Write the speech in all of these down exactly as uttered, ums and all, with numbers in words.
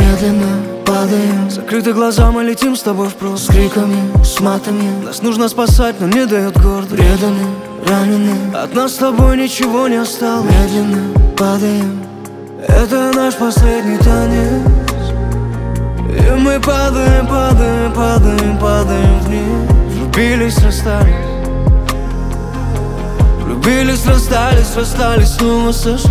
медленно падаем. Закрыты глаза, мы летим с тобой впрок. С криками, с матами. Нас нужно спасать, но не дает гордость. Преданы, ранены, от нас с тобой ничего не осталось. Медленно падаем. Это наш последний танец. И мы падаем, падаем, падаем, падаем вниз. Влюбились, расстались. Влюбились, расстались, расстались, снова сошлись.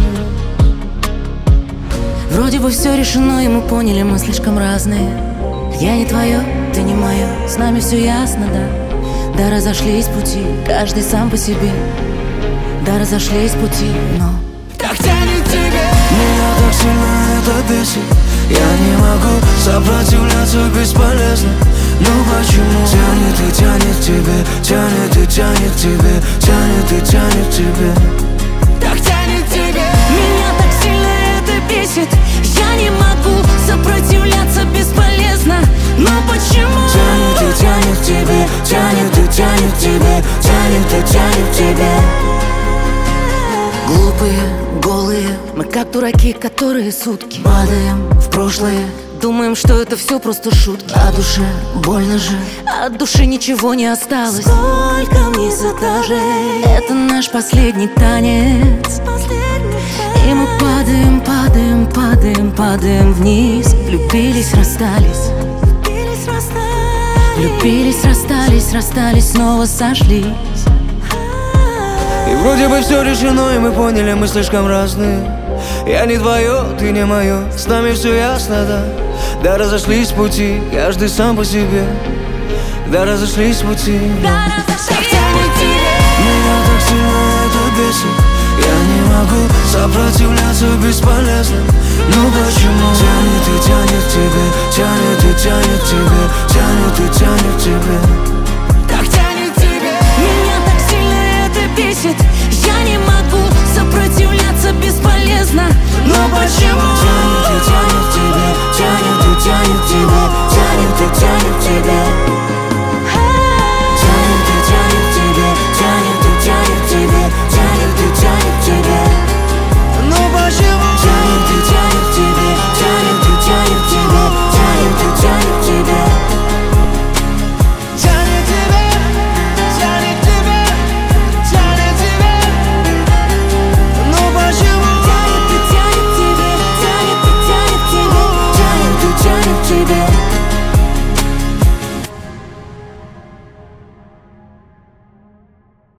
Вроде бы все решено, и мы поняли, мы слишком разные. Я не твое, ты не мое, с нами все ясно, да. Да, разошлись пути, каждый сам по себе. Да, разошлись пути, но так тянет тебе. Меня так сильно это бесит. Я не могу сопротивляться, бесполезно. Ну почему? Тянет и тянет тебе, тянет и тянет тебе, тянет и тянет тебе. Так тянет тебе. Меня так сильно это бесит. Я не могу сопротивляться, бесполезно. Но почему? Тянет и тянет тебе, тянет и тянет тебе, тянет и тянет тебе. Глупые, голые, мы как дураки, которые сутки падаем в прошлое. Думаем, что это все просто шутки. А душе больно же, от души ничего не осталось. Сколько вниз этажей, это наш последний танец. И мы падаем, падаем, падаем, падаем вниз. Влюбились, расстались. Влюбились, расстались, расстались, снова сошлись. И вроде бы все решено, и мы поняли, мы слишком разные. Я не твое, ты не мое, с нами все ясно, да. Да, разошлись пути, каждый сам по себе. Да, разошлись пути. Да, разошлись пути. Меня так сильно это бесит. Я не могу сопротивляться, бесполезно. Ну почему? Тянет и тянет тебе, тянет и тянет тебе, тянет и тянет тебе. Так тянет тебе. Меня так сильно это бесит. Я не могу сопротивляться, бесполезно. Но почему? Тянет и тянет тебе, тянет и тянет тебе, тянет и тянет тебе.